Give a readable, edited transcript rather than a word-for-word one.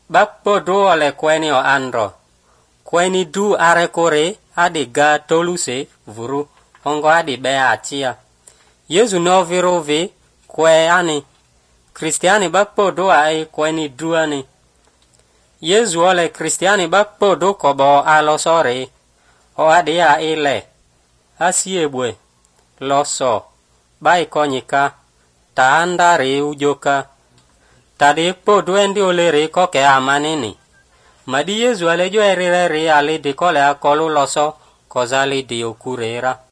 Bakpo do ale kweni o andro. Kweni du are kore adi ga toluse vuru ongo adi bea achia. Yesu no virove kwe ani. Kristiani bakpo do ai kweni du ani. Yesu ole Kristiani bakpo do kobo alosore. O adi ya ile. Asiebwe. Loso. Bai konyika. Taandare ujoka. Tadi po duendi olere koke amanini. Madi Yesu ale jo erire ale di kole akolu loso kozali di okurera.